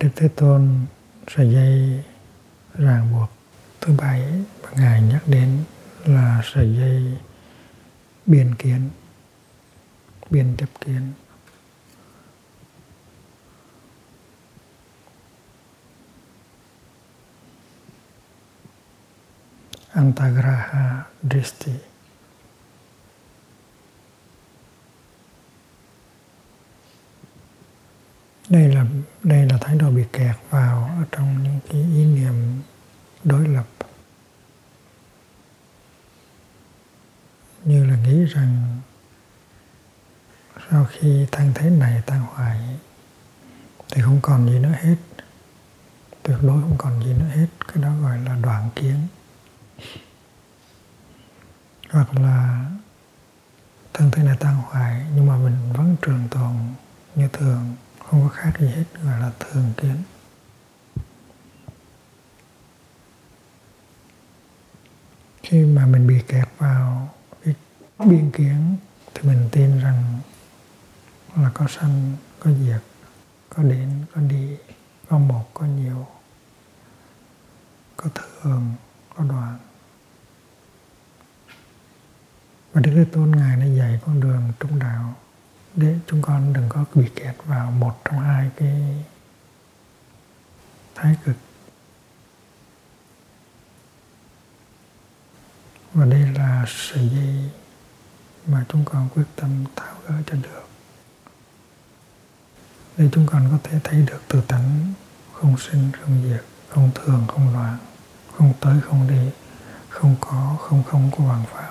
Đức Thế Tôn sợi dây ràng buộc thứ bảy mà Ngài nhắc đến là sợi dây biên kiến, biên chấp kiến. Antagraha Dristi. Đây là thái độ bị kẹt vào ở trong những cái ý niệm đối lập, như là nghĩ rằng sau khi thân thế này tan hoại thì không còn gì nữa hết, tuyệt đối không còn gì nữa hết. Cái đó gọi là đoạn kiến. Hoặc là thân thế này tan hoại nhưng mà mình vẫn trường tồn như thường, không có khác gì hết, gọi là thường kiến. Khi mà mình bị kẹt vào cái biên kiến thì mình tin rằng là có sanh, có diệt, có đến, có đi, có một, có nhiều, có thường, có đoạn. Và Đức Thế Tôn Ngài đã dạy con đường trung đạo để chúng con đừng có bị kẹt vào một trong hai cái thái cực. Và đây là sợi dây mà chúng con quyết tâm tháo gỡ cho được, để chúng con có thể thấy được tự tánh không sinh không diệt, không thường không loạn, không tới không đi, không có không không của vạn pháp.